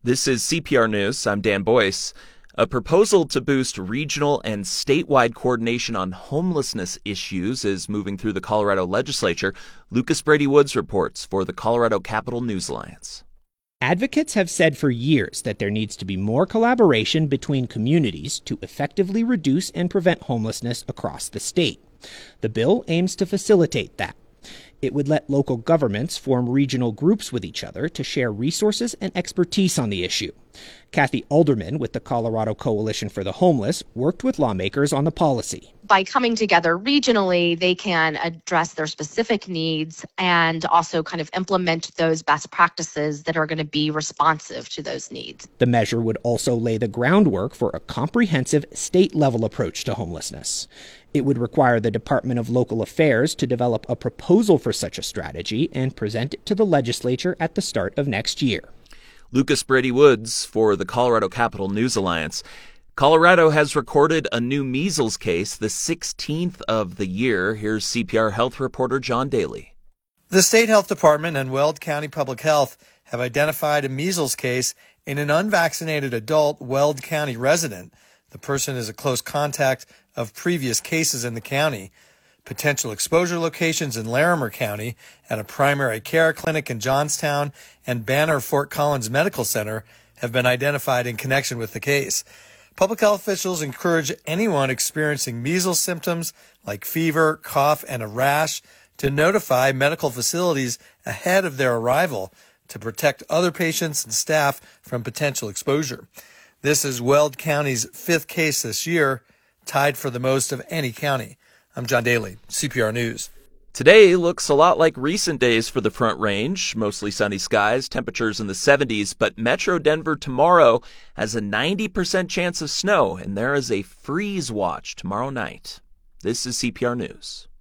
This is CPR News. I'm Dan Boyce. A proposal to boost regional and statewide coordination on homelessness issues is moving through the Colorado legislature. Lucas Brady Woods reports for the Colorado Capital News Alliance. Advocates have said for years that there needs to be more collaboration between communities to effectively reduce and prevent homelessness across the state. The bill aims to facilitate that. It would let local governments form regional groups with each other to share resources and expertise on the issue. Kathy Alderman with the Colorado Coalition for the Homeless worked with lawmakers on the policy. By coming together regionally, they can address their specific needs and also kind of implement those best practices that are going to be responsive to those needs. The measure would also lay the groundwork for a comprehensive state-level approach to homelessness. It would require the Department of Local Affairs to develop a proposal for such a strategy and present it to the legislature at the start of next year. Lucas Brady Woods for the Colorado Capital News Alliance. Colorado has recorded a new measles case, the 16th of the year. Here's CPR health reporter John Daly. The State Health Department and Weld County Public Health have identified a measles case in an unvaccinated adult Weld County resident. The person is a close contact of previous cases in the county. Potential exposure locations in Larimer County at a primary care clinic in Johnstown and Banner Fort Collins Medical Center have been identified in connection with the case. Public health officials encourage anyone experiencing measles symptoms like fever, cough, and a rash to notify medical facilities ahead of their arrival to protect other patients and staff from potential exposure. This is Weld County's 5th case this year, tied for the most of any county. I'm John Daly, CPR News. Today looks a lot like recent days for the Front Range. Mostly sunny skies, temperatures in the 70s, but Metro Denver tomorrow has a 90% chance of snow, and there is a freeze watch tomorrow night. This is CPR News.